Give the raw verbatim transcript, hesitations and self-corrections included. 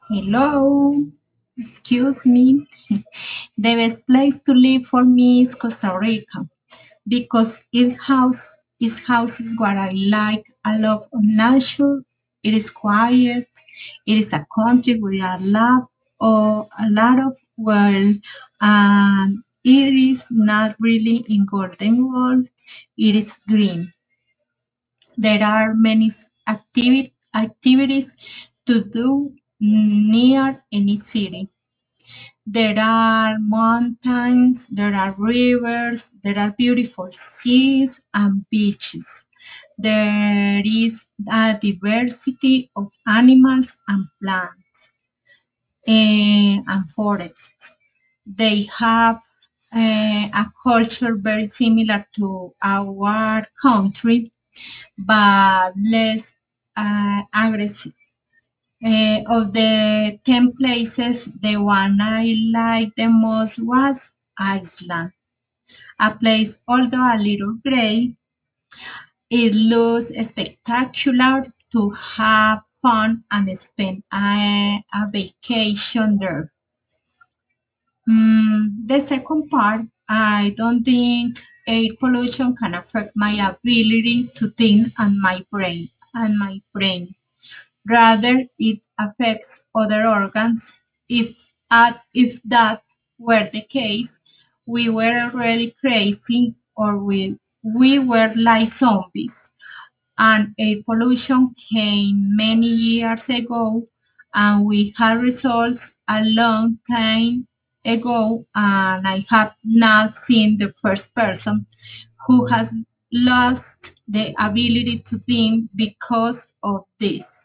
Hello, excuse me. The best place to live for me is Costa Rica because it house its houses what I like. I love nature. It is quiet. It is a country with a lot or a lot of world, and it is not really in golden world. It is green. There are many activi- activities to do near any city. There are mountains, there are rivers, there are beautiful seas and beaches. There is a diversity of animals and plants eh, and forests. They have eh, a culture very similar to our country, but less uh, aggressive. Uh, of the ten places, the one I liked the most was Iceland. A place, although a little gray, it looks spectacular to have fun and spend a, a vacation there. Mm, the second part, I don't think air pollution can affect my ability to think and my brain and my brain. Rather, it affects other organs. If, at, if that were the case, we were already crazy or we, we were like zombies. And air pollution came many years ago, and we had results a long time ago. And I have not seen the first person who has lost the ability to think because of this.